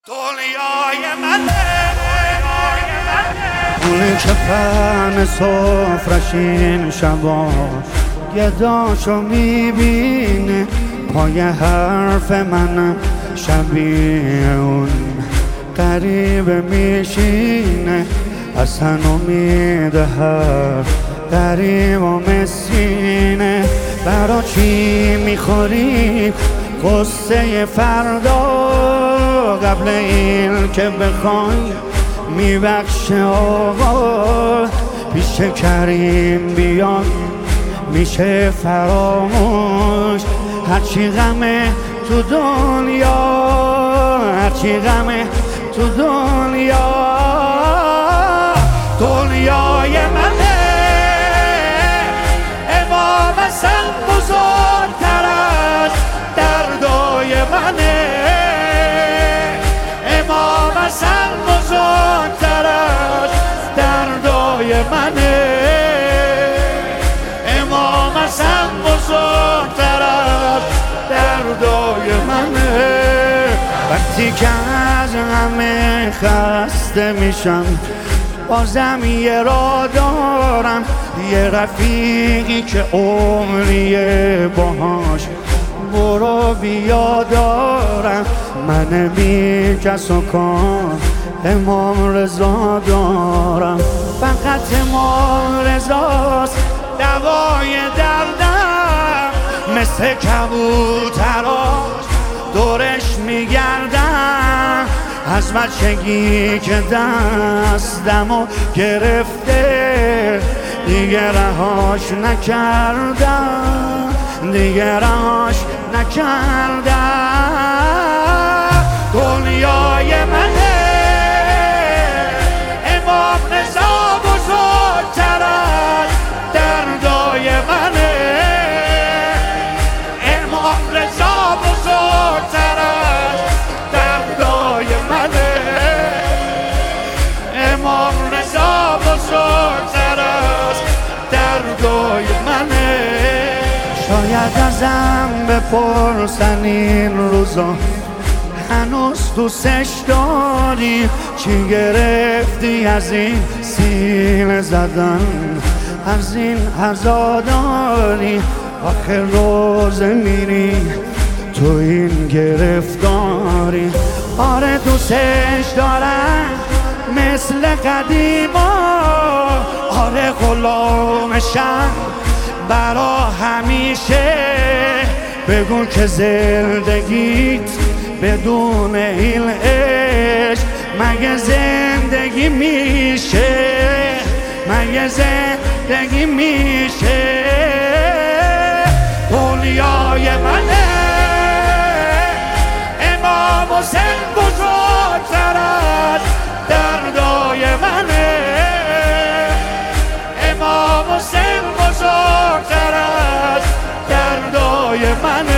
دنیای منه اونه که پهن سفرش این شباش گداشو میبینه پای حرف من شبیه اون غریبه میشینه اصلا امید هر غریب و مسکینه. برا چی میخوری قصه فردا قبل این که بخوای میبخشه آقا پیش کریم بیان میشه فراموش. هرچی غمه تو دنیا هرچی غمه تو دنیا دنیای منه امام حسن بزرگتر از دردای منه امام حسن بزرگتر از دردای منه امام حسن بزرگتر از دردای منه. وقتی که از همه خسته میشم بازم یه راه دارم یه رفیقی که عمریه باهاش برو بیا دارم. من بی کس و کار امام رضا دارم فقط امام رضاست دوای دردم مثل کبوتراش دورش میگردم از بچگی که دستمو گرفته دیگه رهاش نکردم دیگه رهاش نکردم. دنیای منه امام رضا بزرگتر از دردای منه امام رضا بزرگتر از دردای منه امام رضا بزرگتر از دردای منه. شاید ازم بپرسن این روزا هنوز دوستش داری چی گرفتی از این سینه زدن از این عزاداری آخر روز میری تو این گرفتاری. آره دوستش دارم مثل قدیما آره غلامشم برا همیشه بگو که زندگیت بدون این عشق مگه زندگی میشه مگه زندگی میشه. دنیای منه امام حسین بزرگتر از دردای منه امام حسین بزرگتر از دردای منه